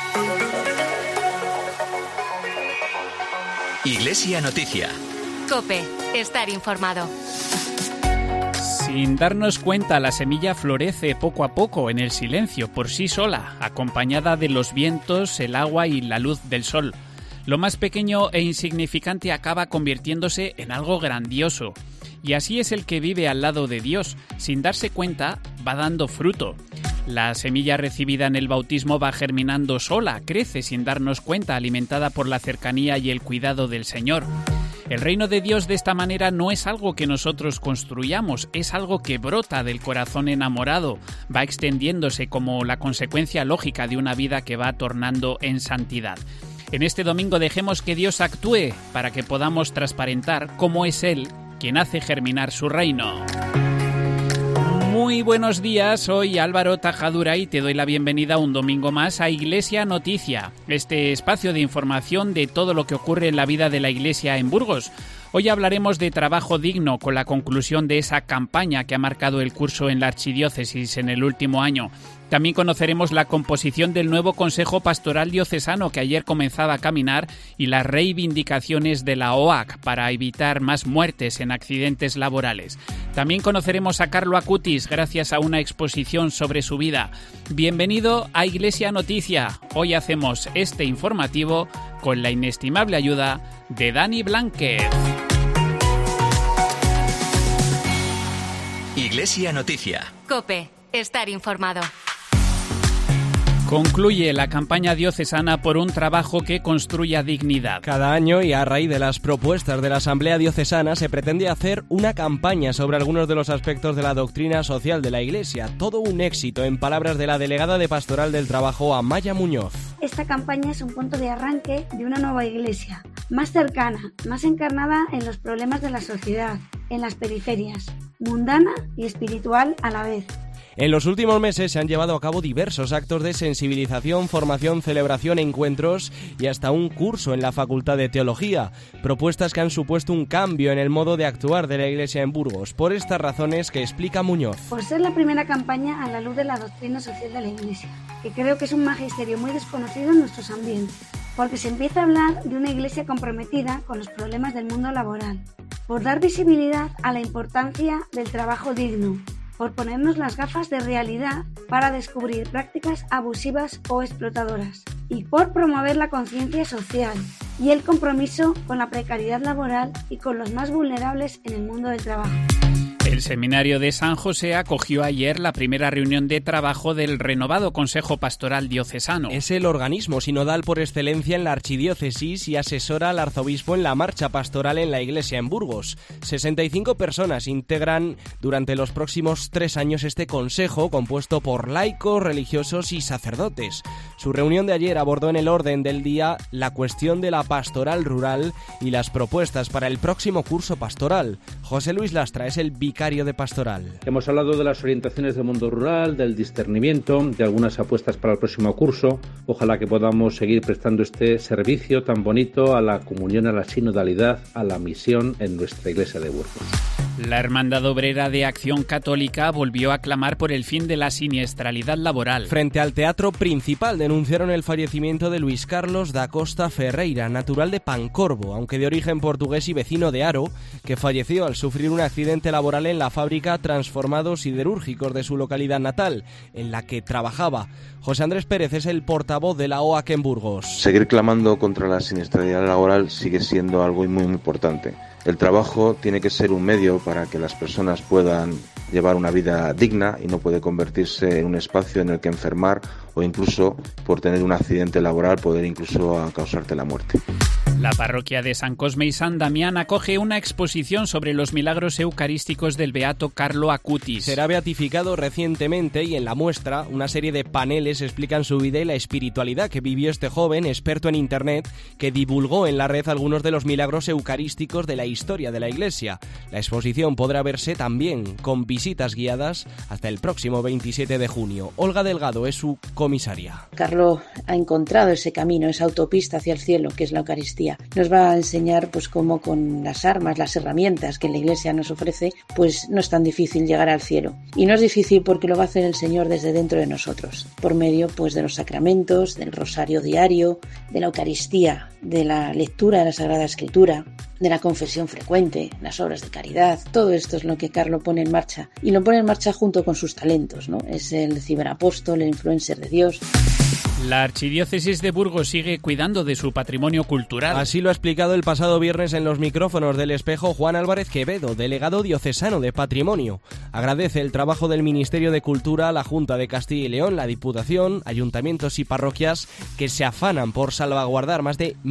Iglesia Noticia. COPE. Estar informado. Sin darnos cuenta, la semilla florece poco a poco en el silencio, por sí sola, acompañada de los vientos, el agua y la luz del sol. Lo más pequeño e insignificante acaba convirtiéndose en algo grandioso. Y así es el que vive al lado de Dios. Sin darse cuenta, va dando fruto. La semilla recibida en el bautismo va germinando sola, crece sin darnos cuenta, alimentada por la cercanía y el cuidado del Señor. El reino de Dios de esta manera no es algo que nosotros construyamos, es algo que brota del corazón enamorado, va extendiéndose como la consecuencia lógica de una vida que va tornando en santidad. En este domingo dejemos que Dios actúe para que podamos transparentar cómo es Él quien hace germinar su reino. Muy buenos días, soy Álvaro Tajadura y te doy la bienvenida un domingo más a Iglesia Noticia, este espacio de información de todo lo que ocurre en la vida de la Iglesia en Burgos. Hoy hablaremos de trabajo digno con la conclusión de esa campaña que ha marcado el curso en la Archidiócesis en el último año. También conoceremos la composición del nuevo Consejo Pastoral Diocesano que ayer comenzaba a caminar y las reivindicaciones de la OAC para evitar más muertes en accidentes laborales. También conoceremos a Carlo Acutis gracias a una exposición sobre su vida. Bienvenido a Iglesia Noticia. Hoy hacemos este informativo con la inestimable ayuda de Dani Blánquez. Iglesia Noticia. COPE. Estar informado. Concluye la campaña diocesana por un trabajo que construya dignidad. Cada año y a raíz de las propuestas de la Asamblea Diocesana se pretende hacer una campaña sobre algunos de los aspectos de la doctrina social de la Iglesia. Todo un éxito, en palabras de la delegada de Pastoral del Trabajo, Amaya Muñoz. Esta campaña es un punto de arranque de una nueva Iglesia, más cercana, más encarnada en los problemas de la sociedad, en las periferias, mundana y espiritual a la vez. En los últimos meses se han llevado a cabo diversos actos de sensibilización, formación, celebración, encuentros y hasta un curso en la Facultad de Teología, propuestas que han supuesto un cambio en el modo de actuar de la Iglesia en Burgos, por estas razones que explica Muñoz. Por ser la primera campaña a la luz de la doctrina social de la Iglesia, que creo que es un magisterio muy desconocido en nuestros ambientes, porque se empieza a hablar de una Iglesia comprometida con los problemas del mundo laboral, por dar visibilidad a la importancia del trabajo digno, por ponernos las gafas de realidad para descubrir prácticas abusivas o explotadoras y por promover la conciencia social y el compromiso con la precariedad laboral y con los más vulnerables en el mundo del trabajo. El Seminario de San José acogió ayer la primera reunión de trabajo del renovado Consejo Pastoral Diocesano. Es el organismo sinodal por excelencia en la Archidiócesis y asesora al arzobispo en la marcha pastoral en la Iglesia en Burgos. 65 personas integran durante los próximos 3 años este consejo, compuesto por laicos, religiosos y sacerdotes. Su reunión de ayer abordó en el orden del día la cuestión de la pastoral rural y las propuestas para el próximo curso pastoral. José Luis Lastra es el vicario de Pastoral. Hemos hablado de las orientaciones del mundo rural, del discernimiento, de algunas apuestas para el próximo curso. Ojalá que podamos seguir prestando este servicio tan bonito a la comunión, a la sinodalidad, a la misión en nuestra Iglesia de Burgos. La Hermandad Obrera de Acción Católica volvió a clamar por el fin de la siniestralidad laboral. Frente al Teatro Principal denunciaron el fallecimiento de Luis Carlos da Costa Ferreira, natural de Pancorbo, aunque de origen portugués y vecino de Haro, que falleció al sufrir un accidente laboral en la fábrica Transformados Siderúrgicos de su localidad natal, en la que trabajaba. José Andrés Pérez es el portavoz de la OAC en Burgos. Seguir clamando contra la siniestralidad laboral sigue siendo algo muy importante. El trabajo tiene que ser un medio para que las personas puedan llevar una vida digna y no puede convertirse en un espacio en el que enfermar o incluso por tener un accidente laboral poder incluso causarte la muerte. La parroquia de San Cosme y San Damián acoge una exposición sobre los milagros eucarísticos del beato Carlo Acutis. Será beatificado recientemente y en la muestra una serie de paneles explican su vida y la espiritualidad que vivió este joven, experto en Internet, que divulgó en la red algunos de los milagros eucarísticos de la historia de la Iglesia. La exposición podrá verse también con visitas guiadas hasta el próximo 27 de junio. Olga Delgado es su comisaria. Carlo ha encontrado ese camino, esa autopista hacia el cielo, que es la Eucaristía. ella. Nos va a enseñar pues cómo con las armas, las herramientas que la Iglesia nos ofrece, pues no es tan difícil llegar al cielo. Y no es difícil porque lo va a hacer el Señor desde dentro de nosotros, por medio pues de los sacramentos, del rosario diario, de la Eucaristía, de la lectura de la Sagrada Escritura, de la confesión frecuente, las obras de caridad. Todo esto es lo que Carlo pone en marcha, y lo pone en marcha junto con sus talentos, ¿no? Es el ciberapóstol, el influencer de Dios. La Archidiócesis de Burgos sigue cuidando de su patrimonio cultural. Así lo ha explicado el pasado viernes en los micrófonos del Espejo Juan Álvarez Quevedo, delegado diocesano de Patrimonio. Agradece el trabajo del Ministerio de Cultura, la Junta de Castilla y León, la Diputación, ayuntamientos y parroquias que se afanan por salvaguardar más de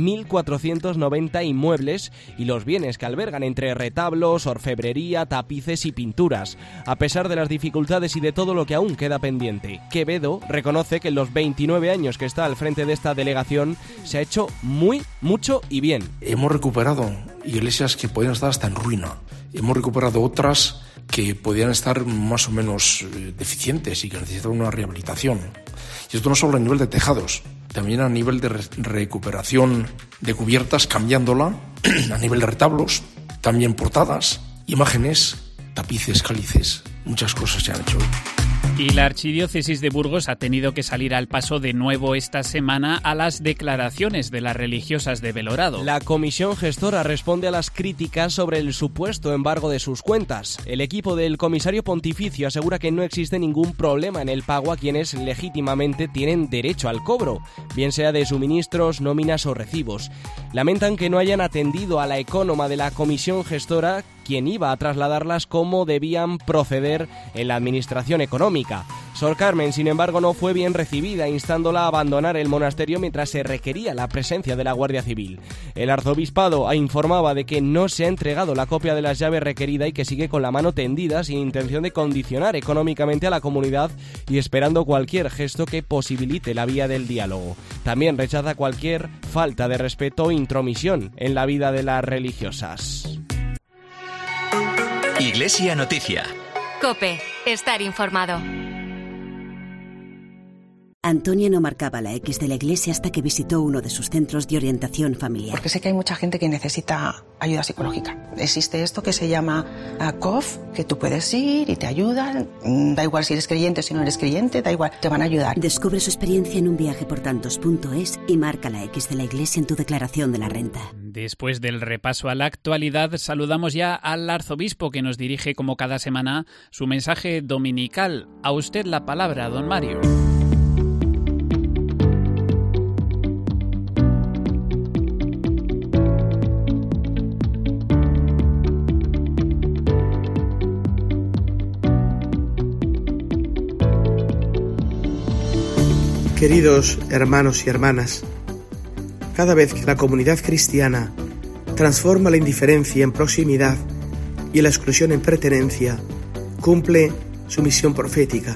1.490 inmuebles y los bienes que albergan entre retablos, orfebrería, tapices y pinturas. A pesar de las dificultades y de todo lo que aún queda pendiente, Quevedo reconoce que en los 29 años que está al frente de esta delegación se ha hecho mucho y bien. Hemos recuperado iglesias que podían estar hasta en ruina. Hemos recuperado otras que podían estar más o menos deficientes y que necesitaban una rehabilitación. Y esto no solo a nivel de tejados, también a nivel de recuperación de cubiertas, cambiándola, a nivel de retablos, también portadas, imágenes, tapices, cálices, muchas cosas se han hecho. Y la Archidiócesis de Burgos ha tenido que salir al paso de nuevo esta semana a las declaraciones de las religiosas de Belorado. La comisión gestora responde a las críticas sobre el supuesto embargo de sus cuentas. El equipo del comisario pontificio asegura que no existe ningún problema en el pago a quienes legítimamente tienen derecho al cobro, bien sea de suministros, nóminas o recibos. Lamentan que no hayan atendido a la ecónoma de la comisión gestora, quien iba a trasladarlas cómo debían proceder en la administración económica. Sor Carmen, sin embargo, no fue bien recibida, instándola a abandonar el monasterio mientras se requería la presencia de la Guardia Civil. El arzobispado informaba de que no se ha entregado la copia de las llaves requerida y que sigue con la mano tendida sin intención de condicionar económicamente a la comunidad y esperando cualquier gesto que posibilite la vía del diálogo. También rechaza cualquier falta de respeto o intromisión en la vida de las religiosas. Iglesia Noticia. COPE. Estar informado. Antonia no marcaba la X de la iglesia hasta que visitó uno de sus centros de orientación familiar. Porque sé que hay mucha gente que necesita ayuda psicológica. Existe esto que se llama COF, que tú puedes ir y te ayudan. Da igual si eres creyente o si no eres creyente, da igual, te van a ayudar. Descubre su experiencia en unviajeportantos.es y marca la X de la iglesia en tu declaración de la renta. Después del repaso a la actualidad, saludamos ya al arzobispo que nos dirige como cada semana su mensaje dominical. A usted la palabra, don Mario. Queridos hermanos y hermanas, cada vez que la comunidad cristiana transforma la indiferencia en proximidad y la exclusión en pertenencia, cumple su misión profética.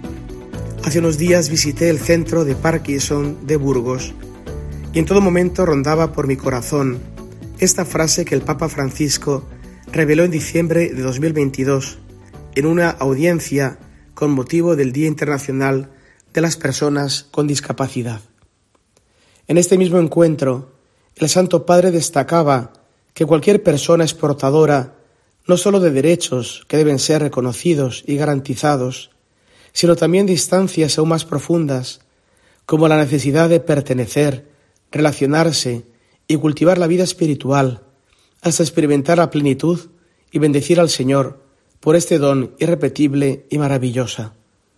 Hace unos días visité el centro de Parkinson de Burgos y en todo momento rondaba por mi corazón esta frase que el Papa Francisco reveló en diciembre de 2022 en una audiencia con motivo del Día Internacional de las Personas con Discapacidad. En este mismo encuentro, el Santo Padre destacaba que cualquier persona es portadora no solo de derechos que deben ser reconocidos y garantizados, sino también de instancias aún más profundas, como la necesidad de pertenecer, relacionarse y cultivar la vida espiritual, hasta experimentar la plenitud y bendecir al Señor por este don irrepetible y maravillosa.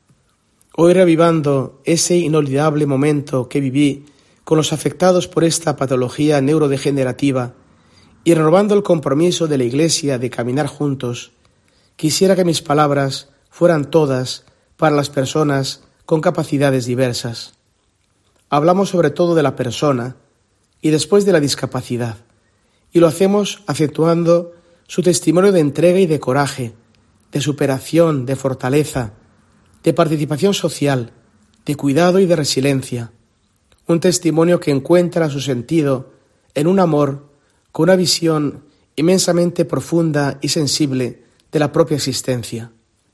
Hoy, revivando ese inolvidable momento que viví con los afectados por esta patología neurodegenerativa y renovando el compromiso de la Iglesia de caminar juntos, quisiera que mis palabras fueran todas para las personas con capacidades diversas. Hablamos sobre todo de la persona y después de la discapacidad, y lo hacemos acentuando su testimonio de entrega y de coraje, de superación, de fortaleza, de participación social, de cuidado y de resiliencia. Un testimonio que encuentra su sentido en un amor con una visión inmensamente profunda y sensible de la propia existencia.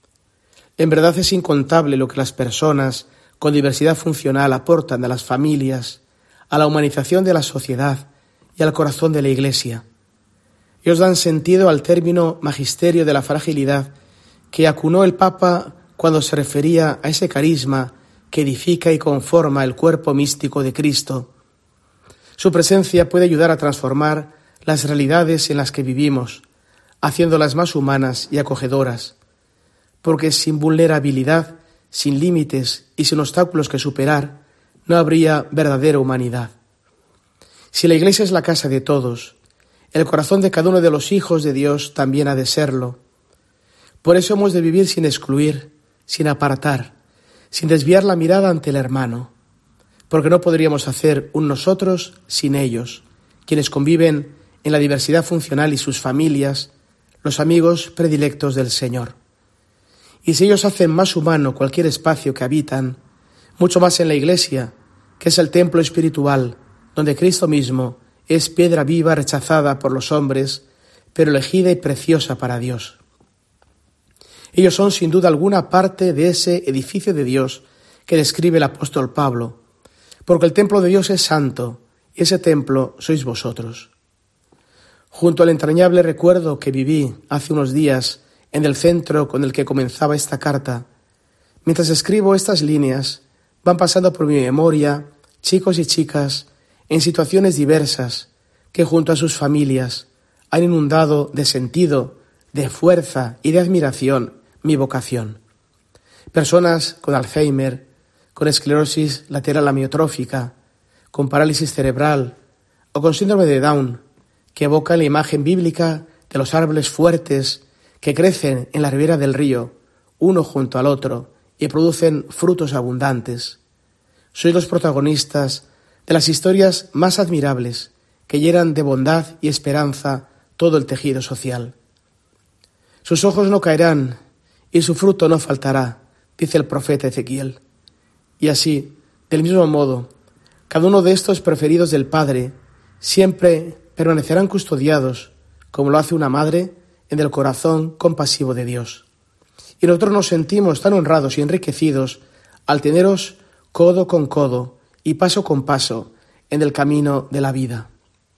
En verdad es incontable lo que las personas con diversidad funcional aportan a las familias, a la humanización de la sociedad y al corazón de la Iglesia. Ellos dan sentido al término magisterio de la fragilidad que acunó el Papa cuando se refería a ese carisma que edifica y conforma el cuerpo místico de Cristo. Su presencia puede ayudar a transformar las realidades en las que vivimos, haciéndolas más humanas y acogedoras, porque sin vulnerabilidad, sin límites y sin obstáculos que superar, no habría verdadera humanidad. Si la Iglesia es la casa de todos, el corazón de cada uno de los hijos de Dios también ha de serlo. Por eso hemos de vivir sin excluir, sin apartar, sin desviar la mirada ante el hermano, porque no podríamos hacer un nosotros sin ellos, quienes conviven en la diversidad funcional y sus familias, los amigos predilectos del Señor. Y si ellos hacen más humano cualquier espacio que habitan, mucho más en la Iglesia, que es el templo espiritual, donde Cristo mismo es piedra viva rechazada por los hombres, pero elegida y preciosa para Dios. Ellos son sin duda alguna parte de ese edificio de Dios que describe el apóstol Pablo, porque el templo de Dios es santo y ese templo sois vosotros. Junto al entrañable recuerdo que viví hace unos días en el centro con el que comenzaba esta carta, mientras escribo estas líneas, van pasando por mi memoria chicos y chicas en situaciones diversas que junto a sus familias han inundado de sentido, de fuerza y de admiración mi vocación. Personas con Alzheimer, con esclerosis lateral amiotrófica, con parálisis cerebral o con síndrome de Down, que evocan la imagen bíblica de los árboles fuertes que crecen en la ribera del río, uno junto al otro, y producen frutos abundantes. Sois los protagonistas de las historias más admirables que llenan de bondad y esperanza todo el tejido social. Sus ojos no caerán y su fruto no faltará, dice el profeta Ezequiel. Y así, del mismo modo, cada uno de estos preferidos del Padre siempre permanecerán custodiados, como lo hace una madre, en el corazón compasivo de Dios. Y nosotros nos sentimos tan honrados y enriquecidos al teneros codo con codo y paso con paso en el camino de la vida.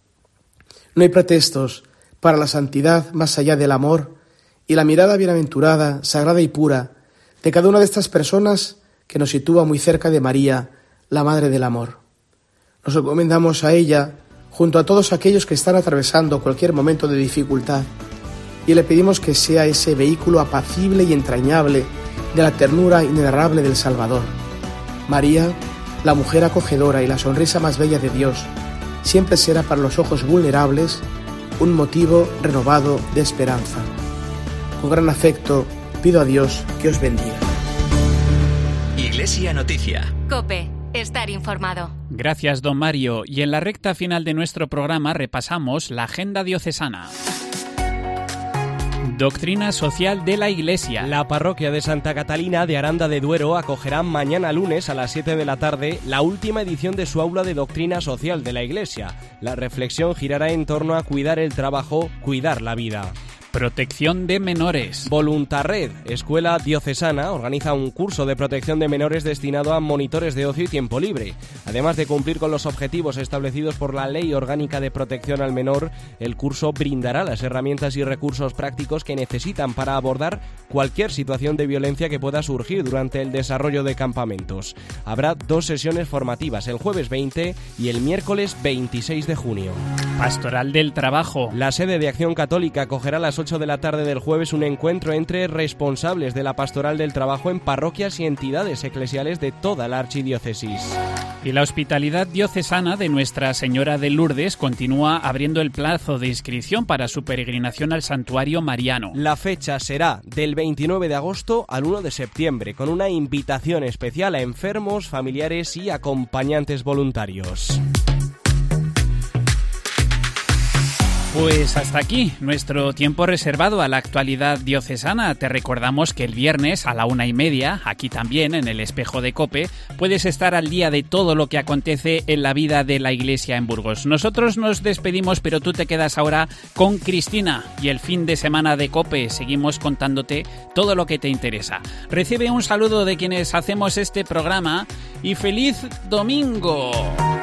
No hay pretextos para la santidad más allá del amor y la mirada bienaventurada, sagrada y pura de cada una de estas personas que nos sitúa muy cerca de María, la Madre del Amor. Nos encomendamos a ella junto a todos aquellos que están atravesando cualquier momento de dificultad y le pedimos que sea ese vehículo apacible y entrañable de la ternura inenarrable del Salvador. María, la mujer acogedora y la sonrisa más bella de Dios, siempre será para los ojos vulnerables un motivo renovado de esperanza. Con gran afecto pido a Dios que os bendiga. Iglesia Noticia. COPE. Estar informado. Gracias, don Mario. Y en la recta final de nuestro programa repasamos la agenda diocesana. Doctrina social de la Iglesia. La parroquia de Santa Catalina de Aranda de Duero acogerá mañana lunes a las 7 de la tarde la última edición de su aula de doctrina social de la Iglesia. La reflexión girará en torno a cuidar el trabajo, cuidar la vida. Protección de menores. Voluntarred, escuela diocesana, organiza un curso de protección de menores destinado a monitores de ocio y tiempo libre. Además de cumplir con los objetivos establecidos por la Ley Orgánica de Protección al Menor, el curso brindará las herramientas y recursos prácticos que necesitan para abordar cualquier situación de violencia que pueda surgir durante el desarrollo de campamentos. Habrá 2 sesiones formativas, el jueves 20 y el miércoles 26 de junio. Pastoral del Trabajo. La sede de Acción Católica acogerá a las 8 de la tarde del jueves un encuentro entre responsables de la Pastoral del Trabajo en parroquias y entidades eclesiales de toda la archidiócesis. Y la hospitalidad diocesana de Nuestra Señora de Lourdes continúa abriendo el plazo de inscripción para su peregrinación al santuario mariano. La fecha será del 29 de agosto al 1 de septiembre, con una invitación especial a enfermos, familiares y acompañantes voluntarios. Pues hasta aquí nuestro tiempo reservado a la actualidad diocesana. Te recordamos que el viernes a la 1:30, aquí también en el Espejo de COPE, puedes estar al día de todo lo que acontece en la vida de la Iglesia en Burgos. Nosotros nos despedimos, pero tú te quedas ahora con Cristina y el fin de semana de COPE. Seguimos contándote todo lo que te interesa. Recibe un saludo de quienes hacemos este programa y ¡feliz domingo!